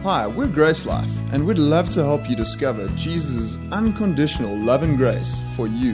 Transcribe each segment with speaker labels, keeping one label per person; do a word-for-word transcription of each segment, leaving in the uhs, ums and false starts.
Speaker 1: Hi, we're Grace Life, and we'd love to help you discover Jesus' unconditional love and grace for you.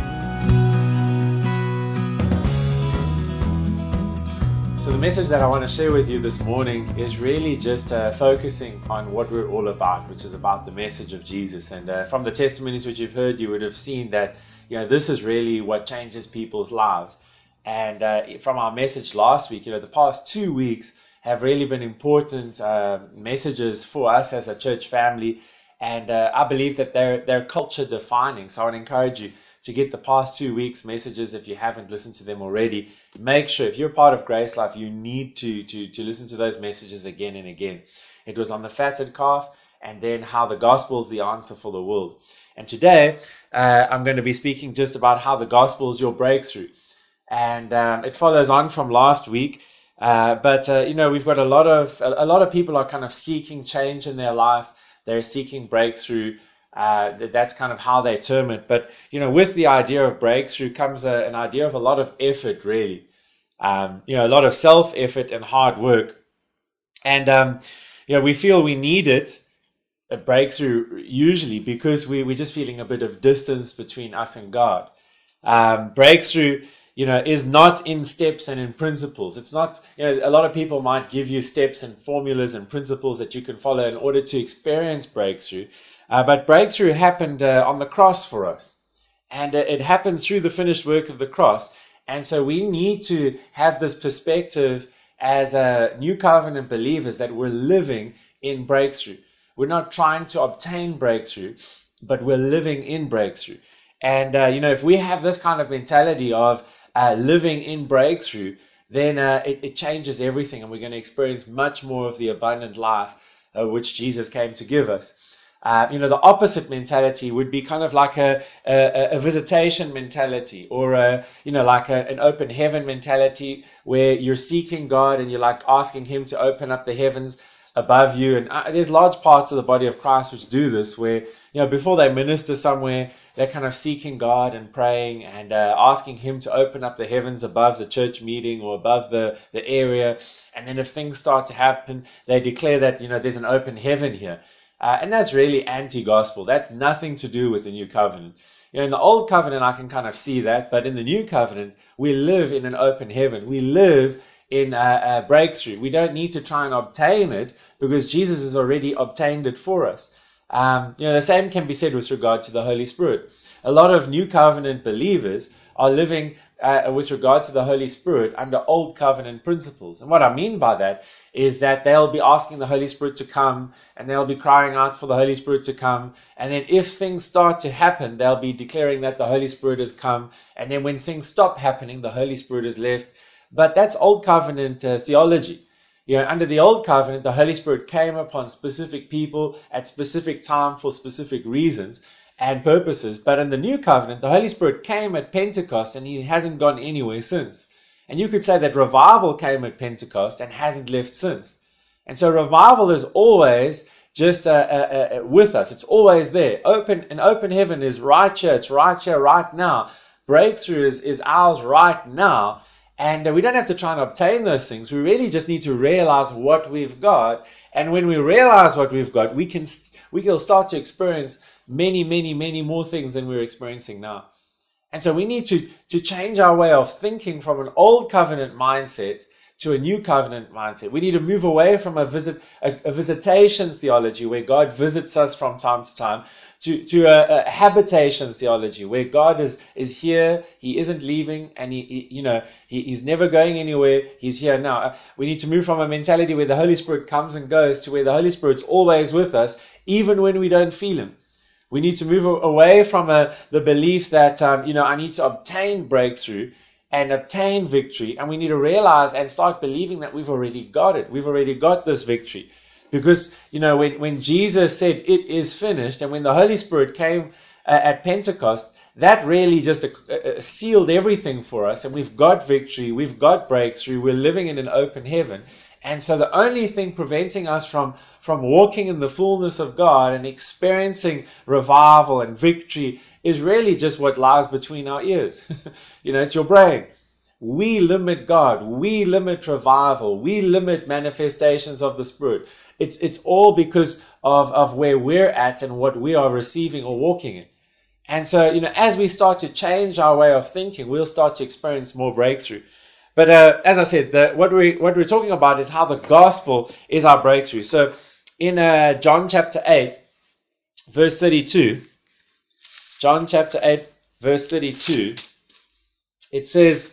Speaker 2: So the message that I want to share with you this morning is really just uh, focusing on what we're all about, which is about the message of Jesus. And uh, from the testimonies which you've heard, you would have seen that, you know, this is really what changes people's lives. And uh, from our message last week, you know, the past two weeks have really been important uh, messages for us as a church family. And uh, I believe that they're, they're culture defining. So I want to encourage you to get the past two weeks' messages if you haven't listened to them already. Make sure, if you're part of Grace Life, you need to, to, to listen to those messages again and again. It was on the fatted calf, and then how the gospel is the answer for the world. And today, uh, I'm going to be speaking just about how the gospel is your breakthrough. And um, it follows on from last week. Uh, but, uh, you know, we've got a lot of, a, a lot of people are kind of seeking change in their life. They're seeking breakthrough. Uh, that's kind of how they term it. But, you know, with the idea of breakthrough comes a, an idea of a lot of effort, really. Um, you know, a lot of self-effort and hard work. And, um, you know, we feel we need it, a breakthrough, usually because we, we're just feeling a bit of distance between us and God. Um, breakthrough, you know, is not in steps and in principles. It's not, you know, a lot of people might give you steps and formulas and principles that you can follow in order to experience breakthrough. Uh, but breakthrough happened uh, on the cross for us. And uh, it happened through the finished work of the cross. And so we need to have this perspective as a new covenant believers that we're living in breakthrough. We're not trying to obtain breakthrough, but we're living in breakthrough. And, uh, you know, if we have this kind of mentality of uh, living in breakthrough, then uh, it, it changes everything. And we're going to experience much more of the abundant life uh, which Jesus came to give us. Uh, you know, the opposite mentality would be kind of like a, a, a visitation mentality, or a, you know, like a, an open heaven mentality where you're seeking God and you're like asking Him to open up the heavens above you. And uh, there's large parts of the body of Christ which do this, where, you know, before they minister somewhere, they're kind of seeking God and praying and uh, asking Him to open up the heavens above the church meeting or above the, the area. And then if things start to happen, they declare that, you know, there's an open heaven here. Uh, and that's really anti-gospel. That's nothing to do with the new covenant. You know, in the old covenant, I can kind of see that. But in the new covenant, we live in an open heaven. We live in a, a breakthrough. We don't need to try and obtain it because Jesus has already obtained it for us. Um, you know, the same can be said with regard to the Holy Spirit. A lot of new covenant believers are living uh, with regard to the Holy Spirit under old covenant principles. And what I mean by that is that they'll be asking the Holy Spirit to come, and they'll be crying out for the Holy Spirit to come. And then if things start to happen, they'll be declaring that the Holy Spirit has come. And then when things stop happening, the Holy Spirit is left. But that's old covenant uh, theology. You know, under the old covenant, the Holy Spirit came upon specific people at specific time for specific reasons and purposes. But in the new covenant, the Holy Spirit came at Pentecost, and He hasn't gone anywhere since. And you could say that revival came at Pentecost and hasn't left since. And so revival is always just uh, uh, uh, with us. It's always there. Open, an open heaven is right here. It's right here, right now. Breakthrough is, is ours right now. And uh, we don't have to try and obtain those things. We really just need to realize what we've got. And when we realize what we've got, we can we can start to experience many, many, many more things than we're experiencing now. And so we need to, to change our way of thinking from an old covenant mindset to a new covenant mindset. We need to move away from a visit, a, a visitation theology where God visits us from time to time to, to a, a habitation theology where God is, is here. He isn't leaving, and he, he you know, he, he's never going anywhere. He's here now. We need to move from a mentality where the Holy Spirit comes and goes to where the Holy Spirit's always with us, even when we don't feel Him. We need to move away from a, the belief that, um, you know, I need to obtain breakthrough and obtain victory. And we need to realize and start believing that we've already got it. We've already got this victory. Because, you know, when, when Jesus said it is finished, and when the Holy Spirit came uh, at Pentecost, that really just uh, uh, sealed everything for us. And we've got victory. We've got breakthrough. We're living in an open heaven. And so the only thing preventing us from, from walking in the fullness of God and experiencing revival and victory is really just what lies between our ears. You know, it's your brain. we limit God, we limit revival, we limit manifestations of the Spirit. It's it's all because of, of where we're at and what we are receiving or walking in. And so, you know, as we start to change our way of thinking, we'll start to experience more breakthrough. But uh, as I said, the, what we what we're talking about is how the gospel is our breakthrough. So in uh, John chapter eight, verse thirty-two, John chapter eight, verse thirty-two, it says,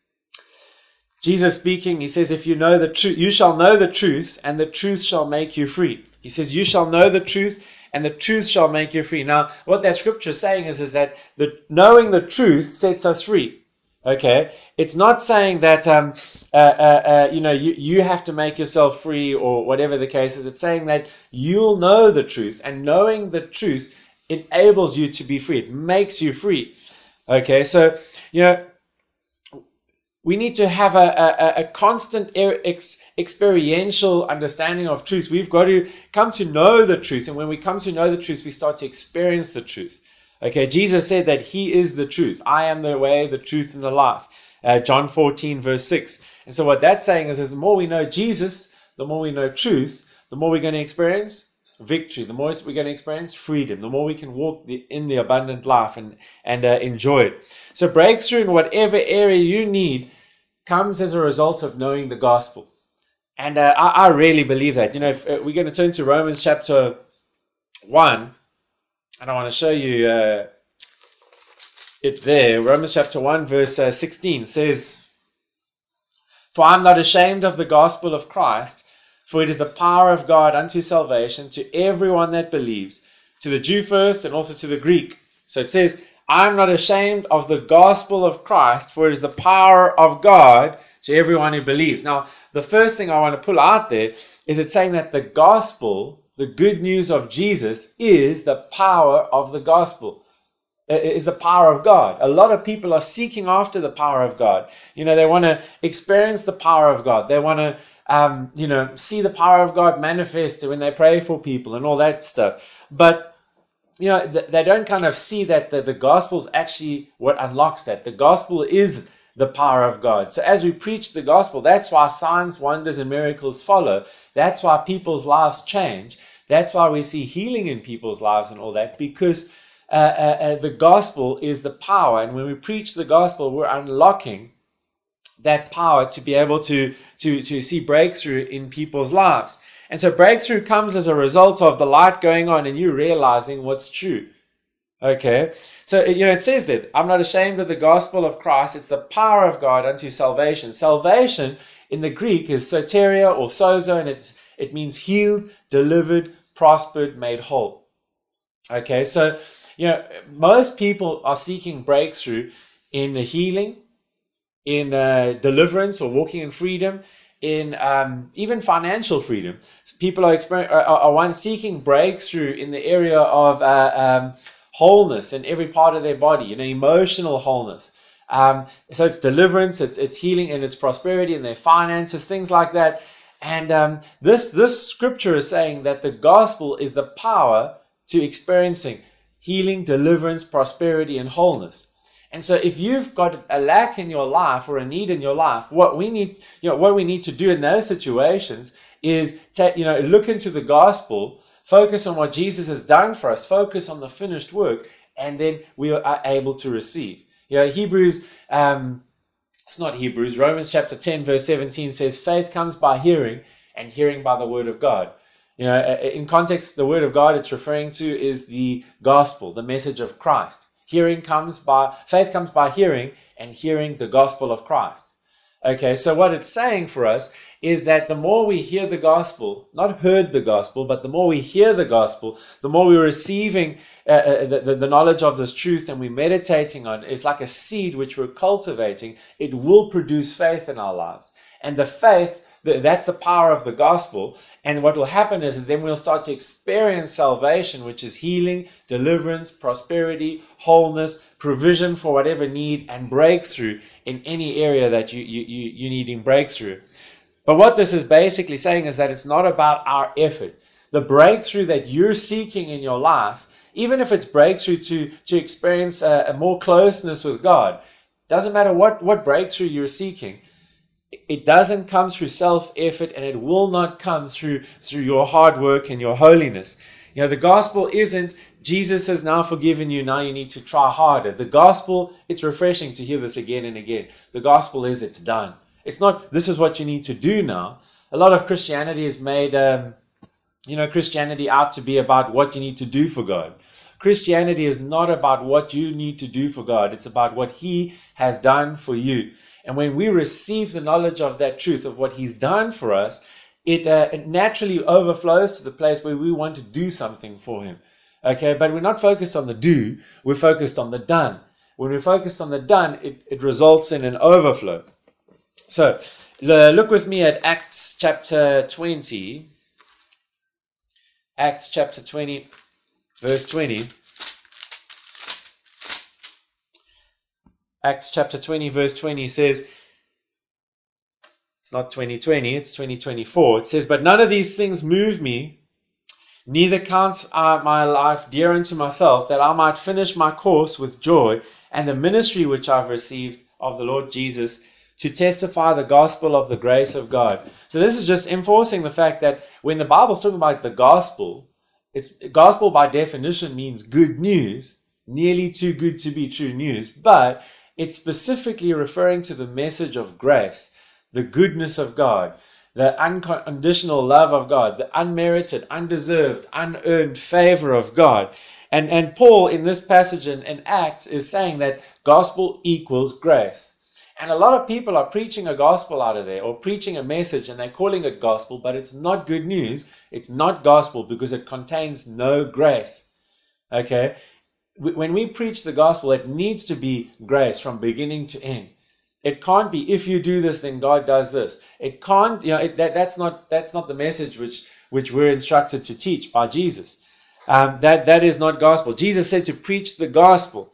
Speaker 2: Jesus speaking, he says, if you know the truth, you shall know the truth, and the truth shall make you free. He says, you shall know the truth, and the truth shall make you free. Now, what that scripture is saying is, is that the knowing the truth sets us free. Okay? It's not saying that, um, uh, uh, uh, you know, you, you have to make yourself free or whatever the case is. It's saying that you'll know the truth, and knowing the truth enables you to be free. It makes you free. Okay? So, you know, we need to have a, a, a constant ex, experiential understanding of truth. We've got to come to know the truth. And when we come to know the truth, we start to experience the truth. Okay, Jesus said that He is the truth. I am the way, the truth, and the life. Uh, John fourteen, verse six. And so what that's saying is, is the more we know Jesus, the more we know truth, the more we're going to experience victory. The more we're going to experience freedom. The more we can walk the, in the abundant life and, and uh, enjoy it. So breakthrough in whatever area you need comes as a result of knowing the gospel. And uh, I, I really believe that. You know, if, uh, we're going to turn to Romans chapter one, and I want to show you uh, it there. Romans chapter one, verse uh, sixteen says, for I am not ashamed of the gospel of Christ, for it is the power of God unto salvation to everyone that believes, to the Jew first and also to the Greek. So it says, I am not ashamed of the gospel of Christ, for it is the power of God to everyone who believes. Now, the first thing I want to pull out there is it's saying that the gospel, the good news of Jesus, is the power of the gospel. It is the power of God. A lot of people are seeking after the power of God. You know, they want to experience the power of God. They want to, um, you know, see the power of God manifest when they pray for people and all that stuff. But you know, they don't kind of see that the, the gospel is actually what unlocks that. The gospel is the power of God. So as we preach the gospel, that's why signs, wonders, and miracles follow. That's why people's lives change. That's why we see healing in people's lives and all that, because uh, uh, uh, the gospel is the power. And when we preach the gospel, we're unlocking that power to be able to, to, to see breakthrough in people's lives. And so breakthrough comes as a result of the light going on and you realizing what's true. Okay? So, you know, it says that, I'm not ashamed of the gospel of Christ. It's the power of God unto salvation. Salvation in the Greek is soteria or sozo, and it's, it means healed, delivered, prospered, made whole. Okay? So, you know, most people are seeking breakthrough in the healing, in uh, deliverance or walking in freedom, in um, even financial freedom. People are, exper- are, are one seeking breakthrough in the area of uh, um, wholeness in every part of their body, you know, emotional wholeness. Um, so it's deliverance, it's it's healing, and it's prosperity in their finances, things like that. And um, this this scripture is saying that the gospel is the power to experiencing healing, deliverance, prosperity, and wholeness. And so if you've got a lack in your life or a need in your life, what we need, you know, what we need to do in those situations is take, you know, look into the gospel, focus on what Jesus has done for us, focus on the finished work, and then we are able to receive. You know, Hebrews, um, it's not Hebrews, Romans chapter ten, verse seventeen says, faith comes by hearing, and hearing by the word of God. You know, in context, the word of God it's referring to is the gospel, the message of Christ. Hearing comes by, faith comes by hearing, and hearing the gospel of Christ. Okay, so what it's saying for us is that the more we hear the gospel, not heard the gospel, but the more we hear the gospel, the more we're receiving uh, the, the knowledge of this truth and we're meditating on it. It's like a seed which we're cultivating. It will produce faith in our lives. And the faith, that's the power of the gospel. And what will happen is, is then we'll start to experience salvation, which is healing, deliverance, prosperity, wholeness, provision for whatever need, and breakthrough in any area that you, you, you, you're needing breakthrough. But what this is basically saying is that it's not about our effort. The breakthrough that you're seeking in your life, even if it's breakthrough to, to experience a, a more closeness with God, Doesn't matter what, what breakthrough you're seeking. It doesn't come through self-effort, and it will not come through, through your hard work and your holiness. You know, the gospel isn't, Jesus has now forgiven you, now you need to try harder. The gospel, it's refreshing to hear this again and again. The gospel is, it's done. It's not, this is what you need to do now. A lot of Christianity is made, um, you know, Christianity out to be about what you need to do for God. Christianity is not about what you need to do for God. It's about what He has done for you. And when we receive the knowledge of that truth, of what He's done for us, it, uh, it naturally overflows to the place where we want to do something for Him. Okay, but we're not focused on the do, we're focused on the done. When we're focused on the done, it, it results in an overflow. So, look with me at Acts chapter twenty. Acts chapter twenty, verse twenty. Acts chapter twenty, verse twenty says, it's not twenty twenty, it's twenty twenty-four. It says, but none of these things move me, neither count I my life dear unto myself, that I might finish my course with joy, and the ministry which I've received of the Lord Jesus, to testify the gospel of the grace of God. So this is just enforcing the fact that when the Bible's talking about the gospel, it's gospel by definition means good news, nearly too good to be true news, but it's specifically referring to the message of grace, the goodness of God, the unconditional love of God, the unmerited, undeserved, unearned favor of God. And, and Paul in this passage in, in Acts is saying that gospel equals grace. And a lot of people are preaching a gospel out of there, or preaching a message, and they're calling it gospel, but it's not good news. It's not gospel because it contains no grace. Okay? When we preach the gospel, it needs to be grace from beginning to end. It can't be, if you do this, then God does this. It can't, you know, it, that, that's not that's not the message which which we're instructed to teach by Jesus. Um, that that is not gospel. Jesus said to preach the gospel,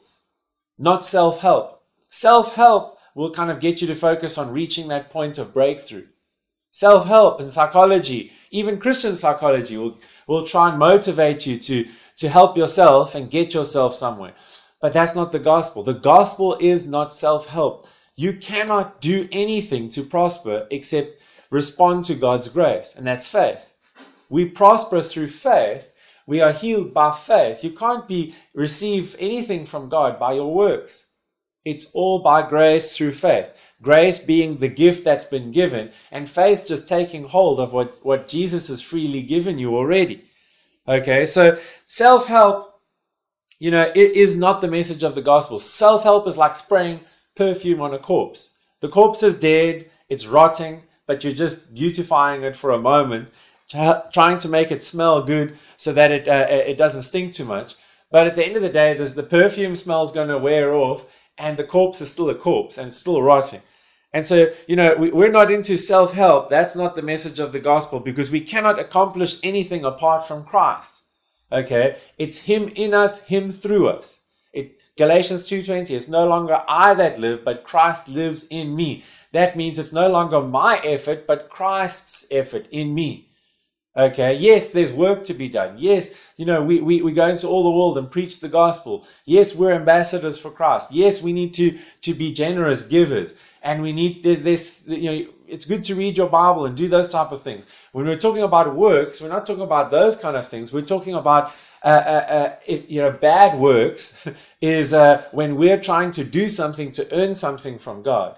Speaker 2: not self-help. Self-help will kind of get you to focus on reaching that point of breakthrough. Self-help and psychology, even Christian psychology, will, will try and motivate you to, to help yourself and get yourself somewhere. But that's not the gospel. The gospel is not self-help. You cannot do anything to prosper except respond to God's grace, and that's faith. We prosper through faith. We are healed by faith. You can't be receive anything from God by your works. It's all by grace through faith. Grace being the gift that's been given, and faith just taking hold of what, what Jesus has freely given you already. Okay, so self-help, you know, it is not the message of the gospel. Self-help is like spraying perfume on a corpse. The corpse is dead, it's rotting, but you're just beautifying it for a moment, trying to make it smell good so that it uh, it doesn't stink too much. But at the end of the day, the perfume smell is going to wear off, and the corpse is still a corpse and it's still rotting. And so, you know, we, we're not into self-help. That's not the message of the gospel, because we cannot accomplish anything apart from Christ. Okay? It's Him in us, Him through us. It, Galatians two twenty, it's no longer I that live, but Christ lives in me. That means it's no longer my effort, but Christ's effort in me. Okay, yes, there's work to be done. Yes, you know, we, we, we go into all the world and preach the gospel. Yes, we're ambassadors for Christ. Yes, we need to, to be generous givers. And we need, there's this, you know, it's good to read your Bible and do those type of things. When we're talking about works, we're not talking about those kind of things. We're talking about, uh, uh, uh, it, you know, bad works is uh, when we're trying to do something to earn something from God.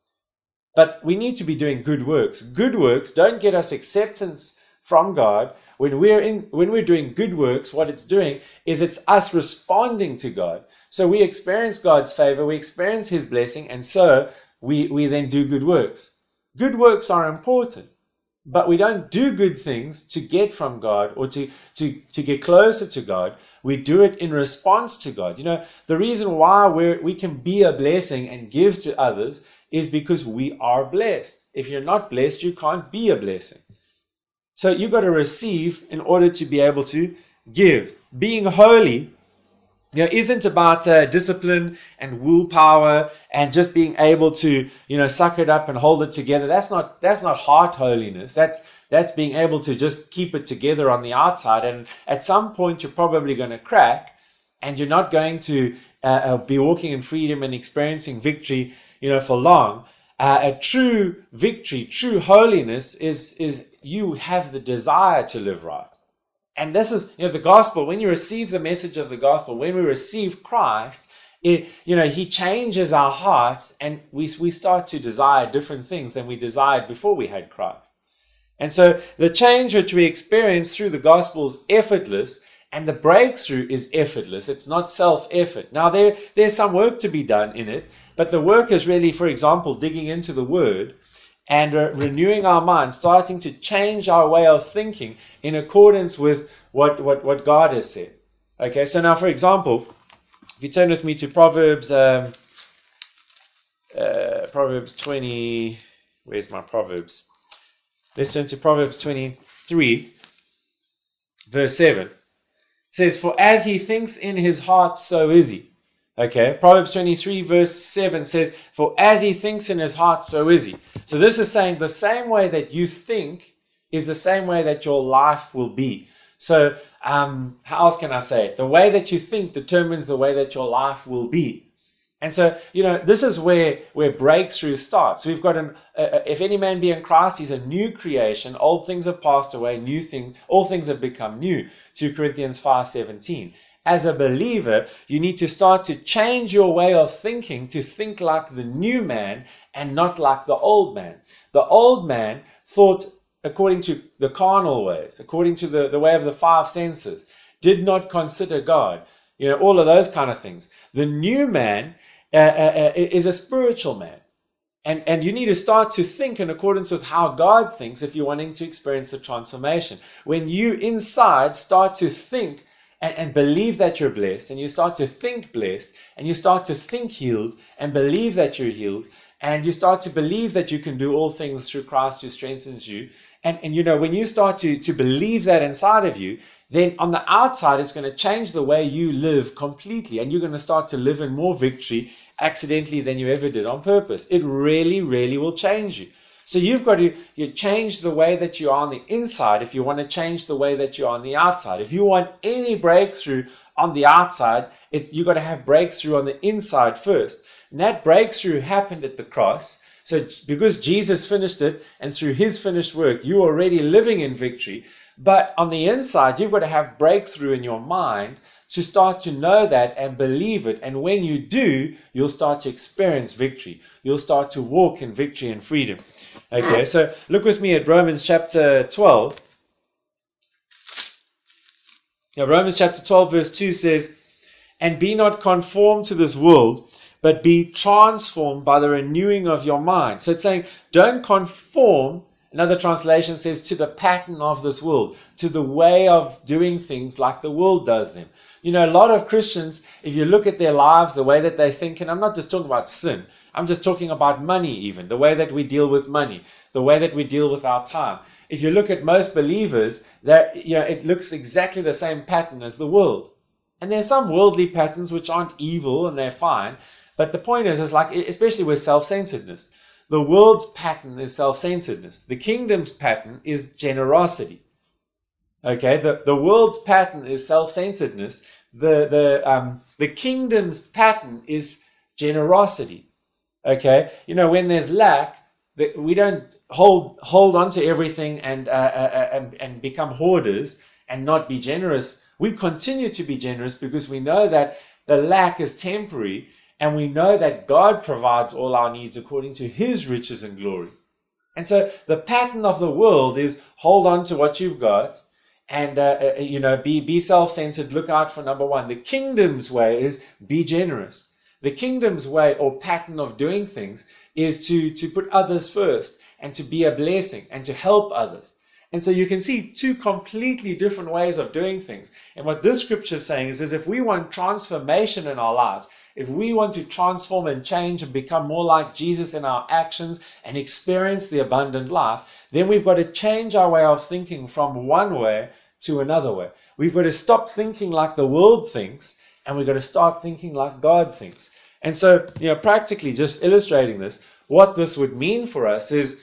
Speaker 2: But we need to be doing good works. Good works don't get us acceptance from God. When we're in, when we're doing good works, what it's doing is it's us responding to God. So we experience God's favor, we experience His blessing, and so we, we then do good works. Good works are important, but we don't do good things to get from God or to, to, to get closer to God. We do it in response to God. You know, the reason why we're, we can be a blessing and give to others is because we are blessed. If you're not blessed, you can't be a blessing. So you've got to receive in order to be able to give. Being holy, you know, isn't about uh, discipline and willpower and just being able to, you know, suck it up and hold it together. That's not that's not heart holiness. That's that's being able to just keep it together on the outside. And at some point, you're probably going to crack, and you're not going to uh, be walking in freedom and experiencing victory, you know, for long. Uh, a true victory, true holiness is, is you have the desire to live right. And this is, you know, the gospel. When you receive the message of the gospel, when we receive Christ, it, you know, He changes our hearts, and we we start to desire different things than we desired before we had Christ. And so the change which we experience through the gospel is effortless, and the breakthrough is effortless. It's not self-effort. Now, there there's some work to be done in it, but the work is really, for example, digging into the Word and uh, renewing our minds, starting to change our way of thinking in accordance with what, what, what God has said. Okay, so now, for example, if you turn with me to Proverbs, um, uh, Proverbs twenty, where's my Proverbs? Let's turn to Proverbs twenty-three, verse seven. It says, "For as he thinks in his heart, so is he." Okay, Proverbs twenty-three, verse seven says, "For as he thinks in his heart, so is he." So this is saying the same way that you think is the same way that your life will be. So, um, how else can I say it? The way that you think determines the way that your life will be. And so, you know, this is where, where breakthrough starts. We've got an, uh, if any man be in Christ, he's a new creation. Old things have passed away, new things, all things have become new. Second Corinthians five seventeen. As a believer, you need to start to change your way of thinking to think like the new man and not like the old man. The old man thought according to the carnal ways, according to the, the way of the five senses, did not consider God, you know, all of those kind of things. The new man uh, uh, is a spiritual man. And, and you need to start to think in accordance with how God thinks if you're wanting to experience the transformation. When you inside start to think and, and believe that you're blessed, and you start to think blessed, and you start to think healed and believe that you're healed, and you start to believe that you can do all things through Christ who strengthens you. And, and you know, when you start to, to believe that inside of you, then on the outside, it's going to change the way you live completely. And you're going to start to live in more victory accidentally than you ever did on purpose. It really, really will change you. So you've got to you change the way that you are on the inside if you want to change the way that you are on the outside. If you want any breakthrough on the outside, it, you've got to have breakthrough on the inside first. And that breakthrough happened at the cross. So because Jesus finished it, and through his finished work, you're already living in victory. But on the inside, you've got to have breakthrough in your mind to start to know that and believe it. And when you do, you'll start to experience victory. You'll start to walk in victory and freedom. Okay, so look with me at Romans chapter twelve. Now, Romans chapter twelve, verse two says, "And be not conformed to this world, but be transformed by the renewing of your mind." So it's saying, don't conform. Another translation says, to the pattern of this world, to the way of doing things like the world does them. You know, a lot of Christians, if you look at their lives, the way that they think, and I'm not just talking about sin, I'm just talking about money even, the way that we deal with money, the way that we deal with our time. If you look at most believers, that, you know, it looks exactly the same pattern as the world. And there's some worldly patterns which aren't evil and they're fine. But the point is, is like, especially with self-centeredness, the world's pattern is self-centeredness. The kingdom's pattern is generosity. Okay, the, the world's pattern is self-centeredness. The the um the kingdom's pattern is generosity. Okay, you know, when there's lack, that we don't hold hold on to everything and uh, uh, and and become hoarders and not be generous. We continue to be generous because we know that the lack is temporary. And we know that God provides all our needs according to his riches and glory. And so the pattern of the world is hold on to what you've got and, uh, you know, be, be self-centered. Look out for number one. The kingdom's way is be generous. The kingdom's way or pattern of doing things is to, to put others first and to be a blessing and to help others. And so you can see two completely different ways of doing things. And what this scripture is saying is, is if we want transformation in our lives, if we want to transform and change and become more like Jesus in our actions and experience the abundant life, then we've got to change our way of thinking from one way to another way. We've got to stop thinking like the world thinks, and we've got to start thinking like God thinks. And so, you know, practically just illustrating this, what this would mean for us is,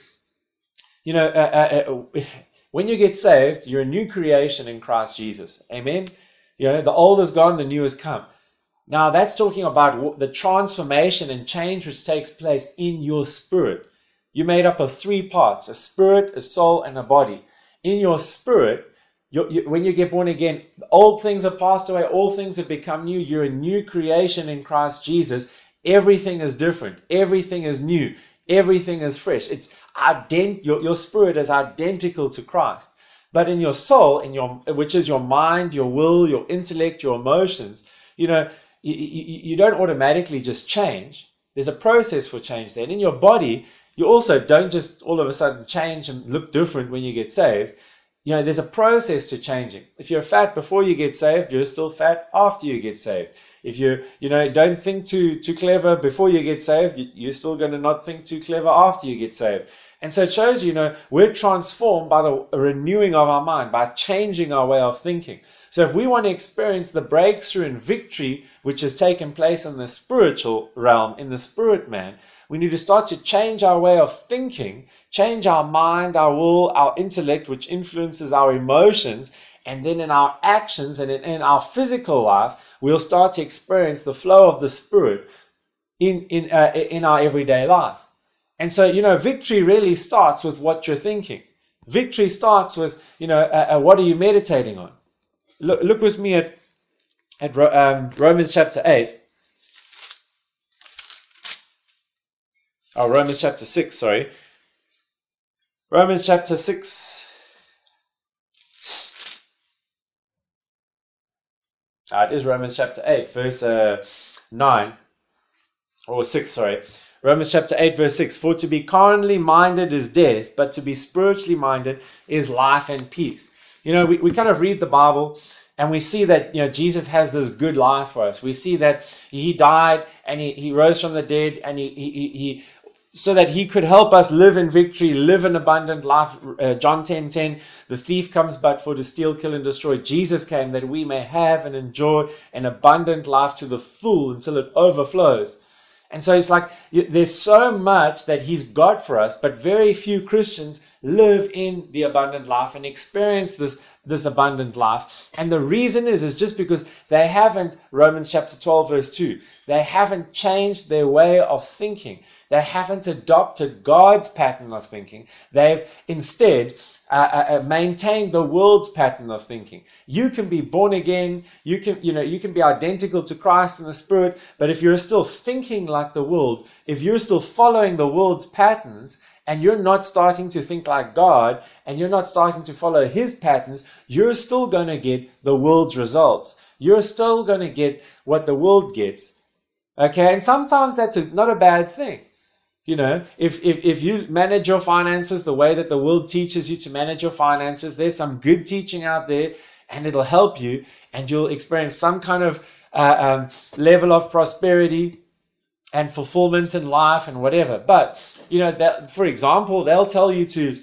Speaker 2: you know, uh, uh, uh, when you get saved, you're a new creation in Christ Jesus. Amen? You know, the old is gone, the new has come. Now that's talking about the transformation and change which takes place in your spirit. You're made up of three parts: a spirit, a soul, and a body. In your spirit, you, you, when you get born again, old things have passed away, all things have become new. You're a new creation in Christ Jesus. Everything is different. Everything is new. Everything is fresh. It's ident- your, your spirit is identical to Christ. But in your soul, in your which is your mind, your will, your intellect, your emotions, you know, you, you, you don't automatically just change. There's a process for change there. And in your body, you also don't just all of a sudden change and look different when you get saved. You know, there's a process to changing. If you're fat before you get saved, you're still fat after you get saved. If you, you know, don't think too too clever before you get saved, you're still going to not think too clever after you get saved. And so it shows, you know, we're transformed by the renewing of our mind, by changing our way of thinking. So if we want to experience the breakthrough and victory which has taken place in the spiritual realm, in the spirit man, we need to start to change our way of thinking, change our mind, our will, our intellect, which influences our emotions. And then in our actions and in, in our physical life, we'll start to experience the flow of the Spirit in in uh, in our everyday life. And so, you know, victory really starts with what you're thinking. Victory starts with, you know, uh, uh, what are you meditating on? Look, look with me at at um, Romans chapter eight. Oh, Romans chapter six, sorry. Romans chapter six. Uh, it is Romans chapter eight, verse uh, nine, or six, sorry. Romans chapter eight, verse six. For to be carnally minded is death, but to be spiritually minded is life and peace. You know, we, we kind of read the Bible and we see that, you know, Jesus has this good life for us. We see that he died and he, he rose from the dead and he, he, he so that he could help us live in victory, live an abundant life. Uh, John ten ten, the thief comes but for to steal, kill, and destroy. Jesus came that we may have and enjoy an abundant life to the full until it overflows. And so it's like there's so much that he's got for us, but very few Christians live in the abundant life and experience this, this abundant life. And the reason is, is just because they haven't, Romans chapter twelve, verse two, they haven't changed their way of thinking. They haven't adopted God's pattern of thinking. They've instead uh, uh, maintained the world's pattern of thinking. You can be born again. You can, you know, you can be identical to Christ in the Spirit. But if you're still thinking like the world, if you're still following the world's patterns, and you're not starting to think like God, and you're not starting to follow His patterns, you're still going to get the world's results. You're still going to get what the world gets. Okay, and sometimes that's a, not a bad thing. You know, if, if if you manage your finances the way that the world teaches you to manage your finances, there's some good teaching out there, and it'll help you, and you'll experience some kind of uh, um, level of prosperity and fulfillment in life and whatever. But, you know, that, for example, they'll tell you to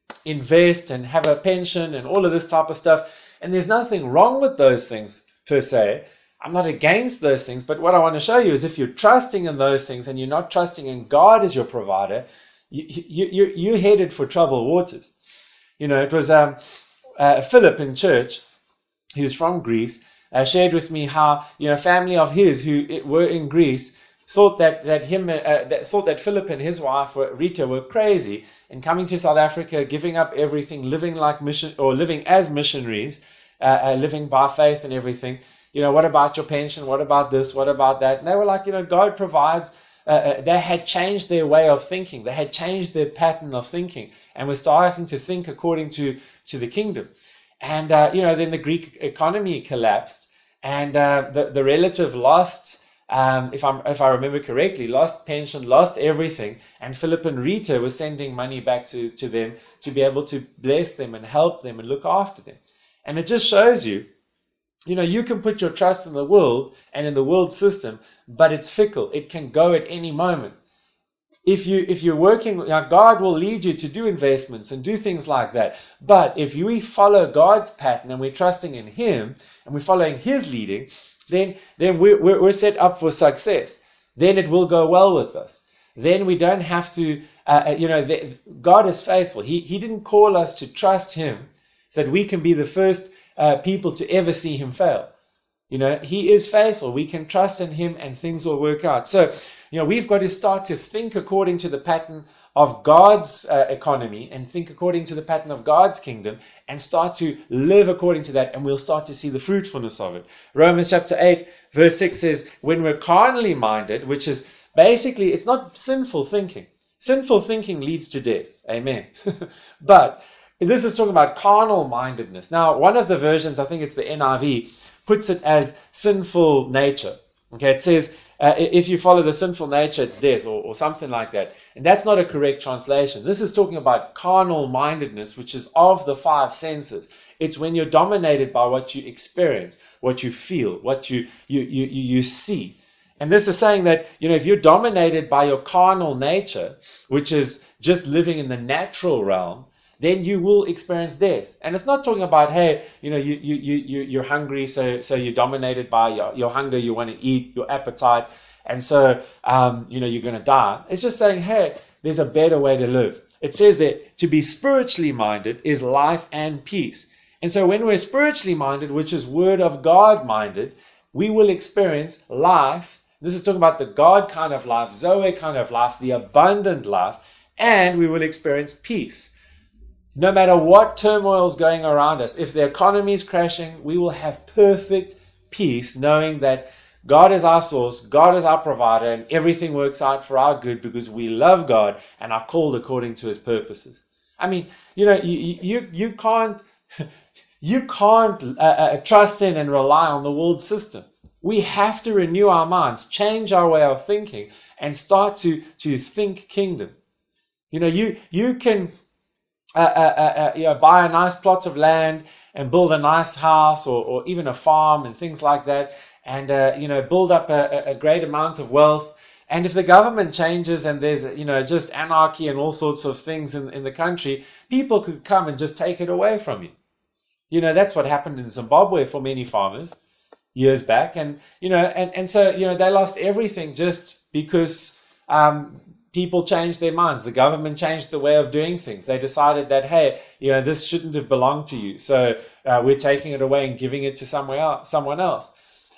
Speaker 2: invest and have a pension and all of this type of stuff, and there's nothing wrong with those things per se. I'm not against those things, but what I want to show you is if you're trusting in those things and you're not trusting in God as your provider, you, you, you, you're headed for troubled waters. You know, it was um, uh, Philip in church, he was from Greece, uh, shared with me how, you know, a family of his who were in Greece thought that, that him, uh, that, thought that Philip and his wife, were, Rita, were crazy in coming to South Africa, giving up everything, living like mission, or living as missionaries, uh, uh, living by faith and everything. You know, what about your pension? What about this? What about that? And they were like, you know, God provides. Uh, uh, they had changed their way of thinking. They had changed their pattern of thinking and were starting to think according to, to the kingdom. And, uh, you know, then the Greek economy collapsed and uh, the, the relative lost, um, if, I'm, if I remember correctly, lost pension, lost everything. And Philip and Rita were sending money back to, to them to be able to bless them and help them and look after them. And it just shows you, you know, you can put your trust in the world and in the world system, but it's fickle. It can go at any moment. If you if you're working, you know, God will lead you to do investments and do things like that. But if we follow God's pattern and we're trusting in Him and we're following His leading, then then we're we're, we're set up for success. Then it will go well with us. Then we don't have to, uh, you know, the, God is faithful. He He didn't call us to trust Him so that we can be the first Uh, people to ever see Him fail. You know, He is faithful. We can trust in Him and things will work out. So, you know, we've got to start to think according to the pattern of God's uh, economy and think according to the pattern of God's kingdom and start to live according to that, and we'll start to see the fruitfulness of it. Romans chapter eight verse six says, when we're carnally minded, which is basically, it's not sinful thinking. Sinful thinking leads to death. Amen. But this is talking about carnal mindedness. Now, one of the versions, I think it's the N I V, puts it as sinful nature. Okay, it says, uh, if you follow the sinful nature, it's death, or, or something like that. And that's not a correct translation. This is talking about carnal mindedness, which is of the five senses. It's when you're dominated by what you experience, what you feel, what you you you you, you see. And this is saying that, you know, if you're dominated by your carnal nature, which is just living in the natural realm, then you will experience death. And it's not talking about, hey, you know, you, you, you, you're hungry, so, so you're dominated by your, your hunger, you want to eat, your appetite, and so, um, you know, you're going to die. It's just saying, hey, there's a better way to live. It says that to be spiritually minded is life and peace. And so when we're spiritually minded, which is Word of God minded, we will experience life. This is talking about the God kind of life, Zoe kind of life, the abundant life, and we will experience peace. No matter what turmoil is going around us, if the economy is crashing, we will have perfect peace, knowing that God is our source, God is our provider, and everything works out for our good because we love God and are called according to His purposes. I mean, you know, you you, you can't you can't uh, uh, trust in and rely on the world system. We have to renew our minds, change our way of thinking, and start to to think kingdom. You know, you you can. Uh, uh, uh, you know, buy a nice plot of land and build a nice house, or, or even a farm and things like that, and uh, you know, build up a, a great amount of wealth. And if the government changes and there's, you know, just anarchy and all sorts of things in, in the country, people could come and just take it away from you. You know, that's what happened in Zimbabwe for many farmers years back, and you know, and, and so you know, they lost everything just because um, people changed their minds. The government changed the way of doing things. They decided that, hey, you know, this shouldn't have belonged to you, so uh, we're taking it away and giving it to somewhere else, someone else.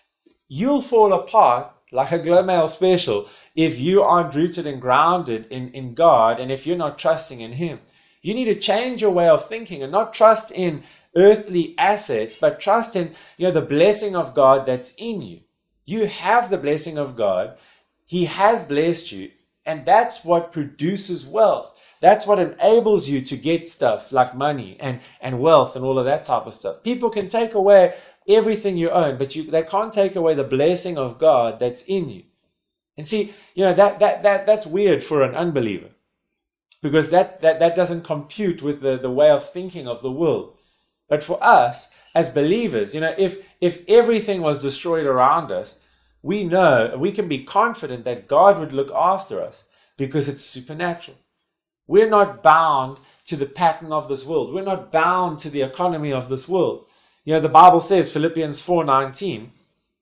Speaker 2: You'll fall apart like a Glow Mail special if you aren't rooted and grounded in, in God, and if you're not trusting in Him. You need to change your way of thinking and not trust in earthly assets, but trust in, you know, the blessing of God that's in you. You have the blessing of God. He has blessed you. And that's what produces wealth. That's what enables you to get stuff like money and, and wealth and all of that type of stuff. People can take away everything you own, but you, they can't take away the blessing of God that's in you. And see, you know, that, that, that, that's weird for an unbeliever, because that, that, that doesn't compute with the, the way of thinking of the world. But for us as believers, you know, if, if everything was destroyed around us, we know, we can be confident that God would look after us because it's supernatural. We're not bound to the pattern of this world. We're not bound to the economy of this world. You know, the Bible says, Philippians four nineteen,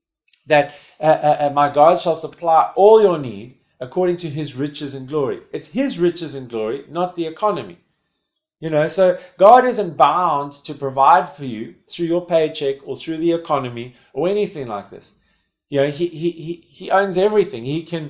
Speaker 2: that uh, uh, my God shall supply all your need according to His riches and glory. It's His riches and glory, not the economy. You know, so God isn't bound to provide for you through your paycheck or through the economy or anything like this. You know, he, he, he, he owns everything. He can,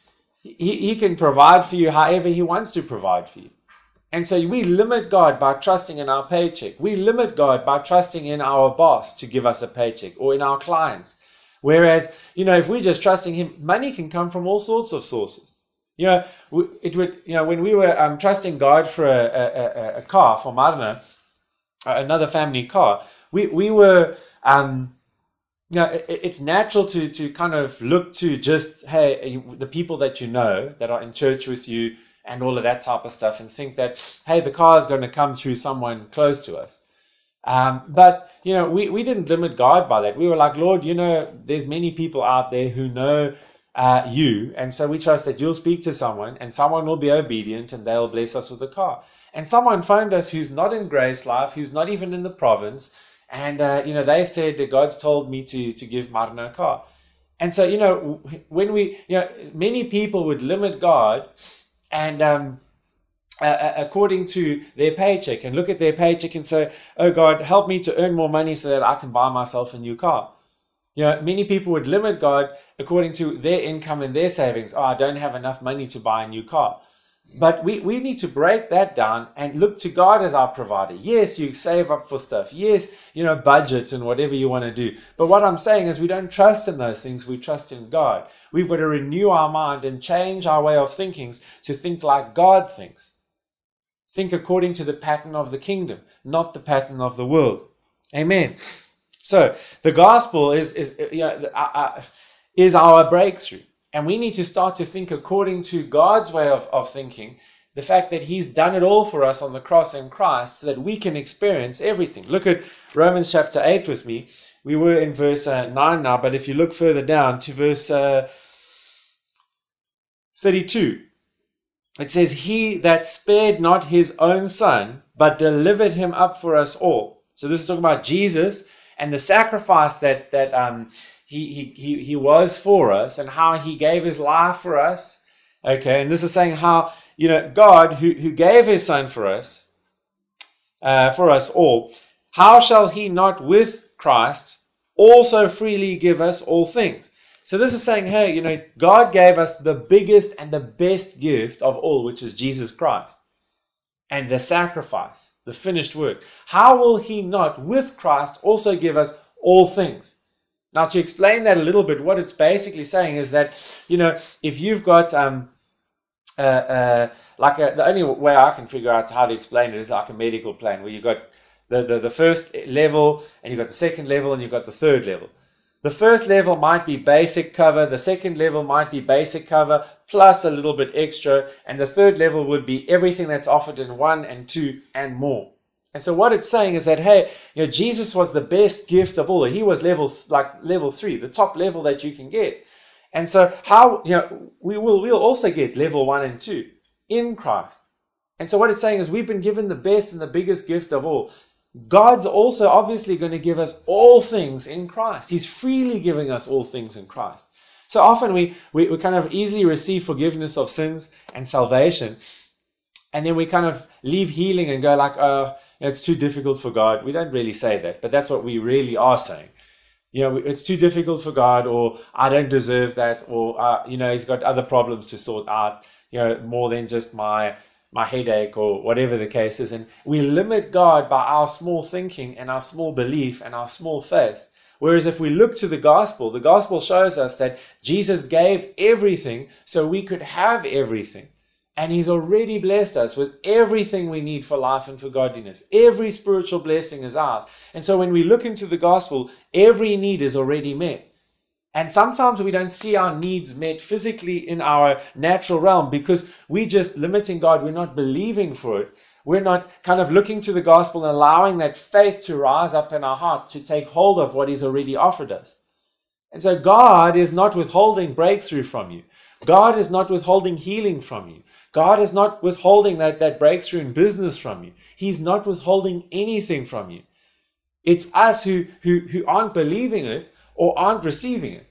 Speaker 2: he, he can provide for you however He wants to provide for you. And so we limit God by trusting in our paycheck. We limit God by trusting in our boss to give us a paycheck, or in our clients. Whereas, you know, if we're just trusting Him, money can come from all sorts of sources. You know, it would, you know, when we were um, trusting God for a, a, a car, for Marna, another family car, we, we were, um, you know, it, it's natural to, to kind of look to just, hey, the people that you know that are in church with you and all of that type of stuff, and think that, hey, the car is going to come through someone close to us. Um, but, you know, we, we didn't limit God by that. We were like, Lord, you know, there's many people out there who know uh, you, and so we trust that you'll speak to someone, and someone will be obedient, and they'll bless us with a car. And someone phoned us who's not in Grace Life, who's not even in the province, and, uh, you know, they said that God's told me to, to give Marna a car. And so, you know, when we, you know, many people would limit God and, um, uh, according to their paycheck, and look at their paycheck and say, oh God, help me to earn more money so that I can buy myself a new car. You know, many people would limit God according to their income and their savings. Oh, I don't have enough money to buy a new car. But we, we need to break that down and look to God as our provider. Yes, you save up for stuff. Yes, you know, budget and whatever you want to do. But what I'm saying is we don't trust in those things. We trust in God. We've got to renew our mind and change our way of thinking to think like God thinks. Think according to the pattern of the kingdom, not the pattern of the world. Amen. So the gospel is is you know, uh, is our breakthrough. And we need to start to think according to God's way of, of thinking, the fact that He's done it all for us on the cross in Christ so that we can experience everything. Look at Romans chapter eight with me. We were in verse uh, nine now, but if you look further down to verse uh, thirty-two, it says, He that spared not His own Son, but delivered Him up for us all. So this is talking about Jesus and the sacrifice that that um He, he, he, he was for us and how He gave His life for us. Okay, and this is saying how, you know, God who, who gave His Son for us, uh, for us all, how shall He not with Christ also freely give us all things? So this is saying, hey, you know, God gave us the biggest and the best gift of all, which is Jesus Christ. And the sacrifice, the finished work. How will He not with Christ also give us all things? Now, to explain that a little bit, what it's basically saying is that, you know, if you've got, um, uh, uh, like a, the only way I can figure out how to explain it is like a medical plan, where you've got the, the, the first level, and you've got the second level, and you've got the third level. The first level might be basic cover, the second level might be basic cover, plus a little bit extra, and the third level would be everything that's offered in one and two and more. And so what it's saying is that, hey, you know, Jesus was the best gift of all. He was level, like level three, the top level that you can get. And so how, you know, we will, we'll also get level one and two in Christ. And so what it's saying is we've been given the best and the biggest gift of all. God's also obviously going to give us all things in Christ. He's freely giving us all things in Christ. So often we, we, we kind of easily receive forgiveness of sins and salvation. And then we kind of leave healing and go like, oh, it's too difficult for God. We don't really say that, but that's what we really are saying. You know, it's too difficult for God, or I don't deserve that, or, uh, you know, He's got other problems to sort out, you know, more than just my my headache or whatever the case is. And we limit God by our small thinking and our small belief and our small faith. Whereas if we look to the gospel, the gospel shows us that Jesus gave everything so we could have everything. And He's already blessed us with everything we need for life and for godliness. Every spiritual blessing is ours. And so when we look into the gospel, every need is already met. And sometimes we don't see our needs met physically in our natural realm because we're just limiting God. We're not believing for it. We're not kind of looking to the gospel and allowing that faith to rise up in our heart to take hold of what He's already offered us. And so God is not withholding breakthrough from you. God is not withholding healing from you. God is not withholding that, that breakthrough in business from you. He's not withholding anything from you. It's us who, who, who aren't believing it or aren't receiving it.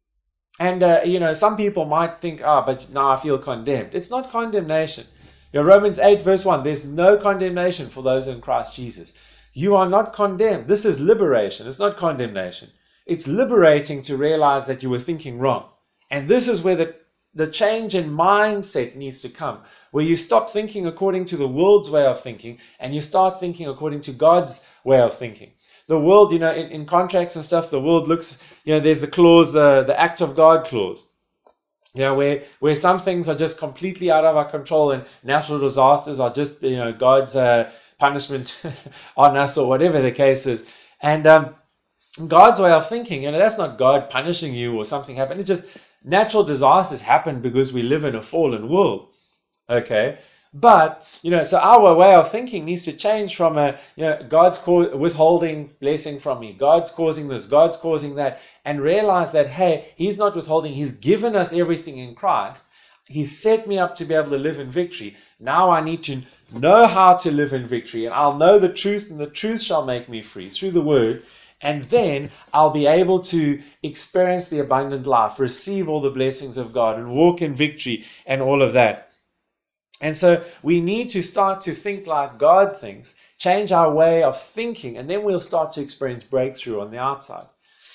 Speaker 2: And, uh, you know, some people might think, ah, oh, but now I feel condemned. It's not condemnation. You know, Romans eight verse one, there's no condemnation for those in Christ Jesus. You are not condemned. This is liberation. It's not condemnation. It's liberating to realize that you were thinking wrong. And this is where the The change in mindset needs to come, where you stop thinking according to the world's way of thinking and you start thinking according to God's way of thinking. The world, you know, in, in contracts and stuff, the world looks, you know, there's the clause, the, the act of God clause, you know, where, where some things are just completely out of our control and natural disasters are just, you know, God's uh, punishment on us or whatever the case is. And um, God's way of thinking, you know, that's not God punishing you or something happened. It's just natural disasters happen because we live in a fallen world. Okay? But, you know, so our way of thinking needs to change from a, you know, God's co- withholding blessing from me. God's causing this. God's causing that. And realize that, hey, He's not withholding. He's given us everything in Christ. He's set me up to be able to live in victory. Now I need to know how to live in victory. And I'll know the truth, and the truth shall make me free through the Word. And then I'll be able to experience the abundant life, receive all the blessings of God, and walk in victory and all of that. And so we need to start to think like God thinks, change our way of thinking, and then we'll start to experience breakthrough on the outside.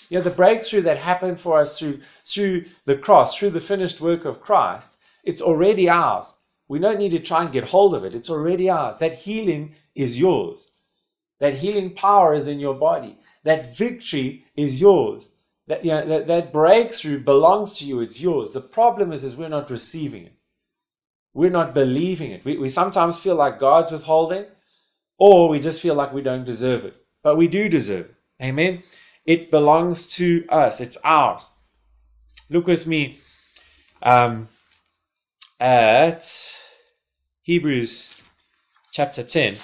Speaker 2: You know, the breakthrough that happened for us through, through the cross, through the finished work of Christ, it's already ours. We don't need to try and get hold of it. It's already ours. That healing is yours. That healing power is in your body. That victory is yours. That, you know, that, that breakthrough belongs to you. It's yours. The problem is, is we're not receiving it. We're not believing it. We, we sometimes feel like God's withholding, or we just feel like we don't deserve it. But we do deserve it. Amen? It belongs to us. It's ours. Look with me um, at Hebrews chapter ten.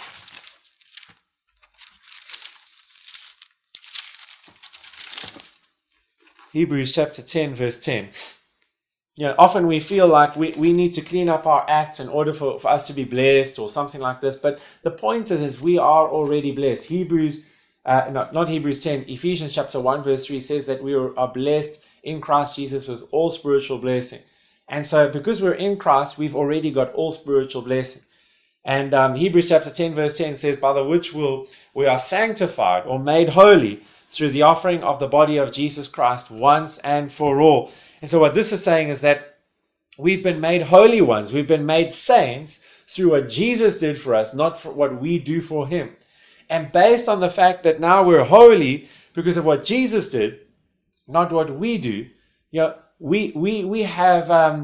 Speaker 2: Hebrews chapter ten, verse ten. You know, often we feel like we, we need to clean up our act in order for, for us to be blessed or something like this. But the point is, is we are already blessed. Hebrews, uh, not, not Hebrews ten, Ephesians chapter one, verse three says that we are, are blessed in Christ Jesus with all spiritual blessing. And so because we're in Christ, we've already got all spiritual blessing. And um, Hebrews chapter ten, verse ten says, by the which will we are sanctified or made holy through the offering of the body of Jesus Christ once and for all. And so what this is saying is that we've been made holy ones. We've been made saints through what Jesus did for us, not for what we do for him. And based on the fact that now we're holy because of what Jesus did, not what we do, you know, we we we have um,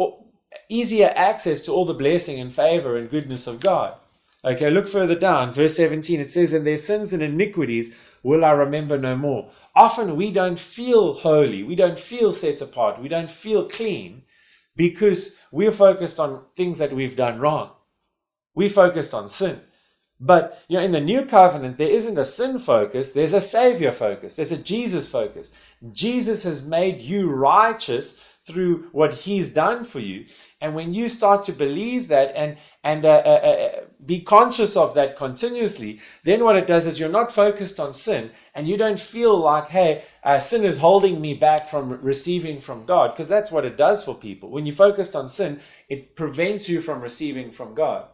Speaker 2: easier access to all the blessing and favor and goodness of God. Okay, look further down, verse seventeen. It says, "And their sins and iniquities will I remember no more." Often we don't feel holy, we don't feel set apart, we don't feel clean because we're focused on things that we've done wrong. We're focused on sin. But you know, in the new covenant, there isn't a sin focus, there's a Savior focus, there's a Jesus focus. Jesus has made you righteous through what he's done for you. And when you start to believe that and and uh, uh, uh, be conscious of that continuously, then what it does is you're not focused on sin, and you don't feel like, hey, uh, sin is holding me back from receiving from God, because that's what it does for people. When you're focused on sin, it prevents you from receiving from God.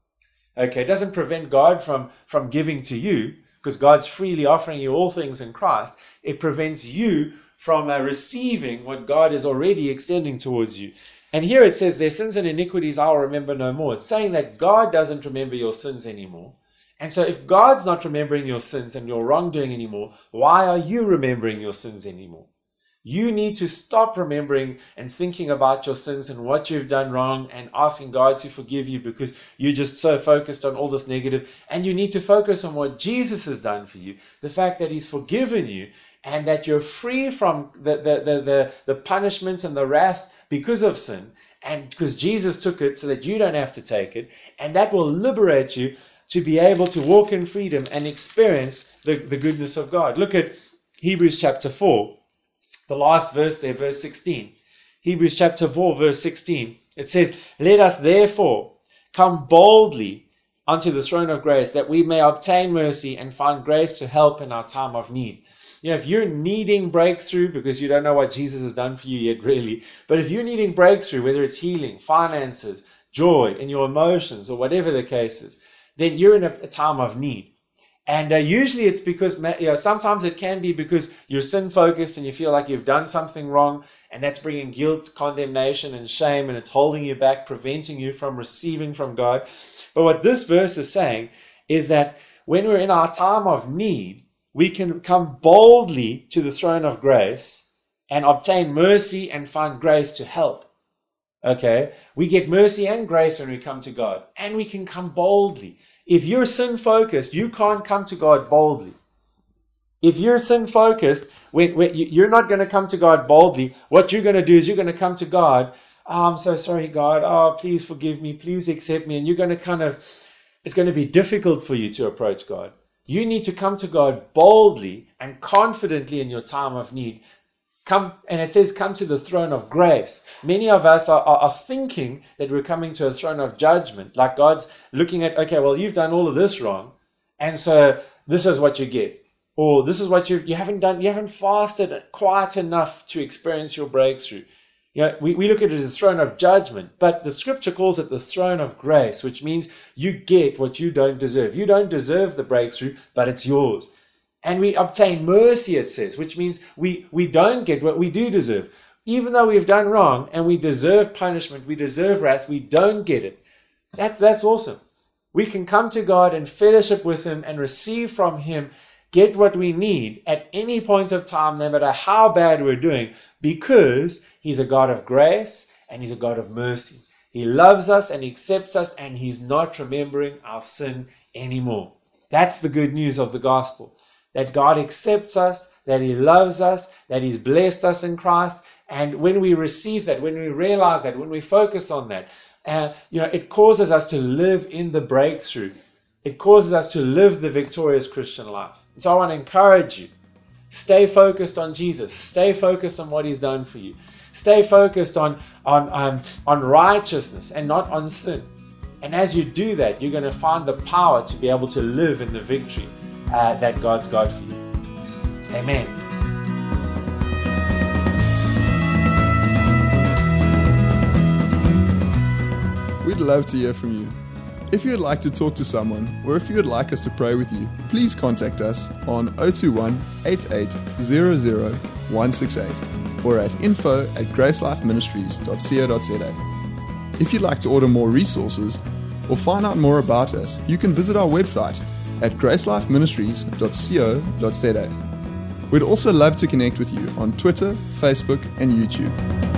Speaker 2: Okay, it doesn't prevent God from, from giving to you, because God's freely offering you all things in Christ. It prevents you from uh, receiving what God is already extending towards you. And here it says, their sins and iniquities I'll remember no more. It's saying that God doesn't remember your sins anymore. And so if God's not remembering your sins and your wrongdoing anymore, why are you remembering your sins anymore? You need to stop remembering and thinking about your sins and what you've done wrong and asking God to forgive you because you're just so focused on all this negative. And you need to focus on what Jesus has done for you, the fact that he's forgiven you and that you're free from the, the, the, the, the punishment and the wrath because of sin, and because Jesus took it so that you don't have to take it. And that will liberate you to be able to walk in freedom and experience the, the goodness of God. Look at Hebrews chapter four. The last verse there, verse sixteen. Hebrews chapter four, verse sixteen. It says, "Let us therefore come boldly unto the throne of grace, that we may obtain mercy and find grace to help in our time of need." You know, if you're needing breakthrough, because you don't know what Jesus has done for you yet, really, but if you're needing breakthrough, whether it's healing, finances, joy in your emotions, or whatever the case is, then you're in a, a time of need. And uh, usually it's because, you know, sometimes it can be because you're sin-focused and you feel like you've done something wrong, and that's bringing guilt, condemnation, and shame, and it's holding you back, preventing you from receiving from God. But what this verse is saying is that when we're in our time of need, we can come boldly to the throne of grace and obtain mercy and find grace to help. Okay? We get mercy and grace when we come to God, and we can come boldly. If you're sin-focused, you can't come to God boldly. If you're sin-focused, when, when you're not going to come to God boldly. What you're going to do is you're going to come to God, "Oh, I'm so sorry, God. Oh, please forgive me. Please accept me." And you're going to kind of, it's going to be difficult for you to approach God. You need to come to God boldly and confidently in your time of need. Come, and it says, come to the throne of grace. Many of us are, are, are thinking that we're coming to a throne of judgment, like God's looking at, okay, well, you've done all of this wrong, and so this is what you get. Or this is what you you haven't done, you haven't fasted quite enough to experience your breakthrough. You know, we, we look at it as a throne of judgment, but the scripture calls it the throne of grace, which means you get what you don't deserve. You don't deserve the breakthrough, but it's yours. And we obtain mercy, it says, which means we, we don't get what we do deserve. Even though we've done wrong and we deserve punishment, we deserve wrath, we don't get it. That's, that's awesome. We can come to God and fellowship with Him and receive from Him, get what we need at any point of time, no matter how bad we're doing, because He's a God of grace and He's a God of mercy. He loves us and He accepts us, and He's not remembering our sin anymore. That's the good news of the gospel. That God accepts us, that He loves us, that He's blessed us in Christ. And when we receive that, when we realize that, when we focus on that, uh, you know, it causes us to live in the breakthrough. It causes us to live the victorious Christian life. So I want to encourage you. Stay focused on Jesus. Stay focused on what He's done for you. Stay focused on, on, on, on righteousness and not on sin. And as you do that, you're going to find the power to be able to live in the victory uh, that God's got for you. Amen.
Speaker 1: We'd love to hear from you. If you would like to talk to someone, or if you would like us to pray with you, please contact us on zero two one, eight eight zero zero, one six eight or at info at gracelifeministries dot co dot za. If you'd like to order more resources or find out more about us, you can visit our website at gracelifeministries dot co dot za. We'd also love to connect with you on Twitter, Facebook, and YouTube.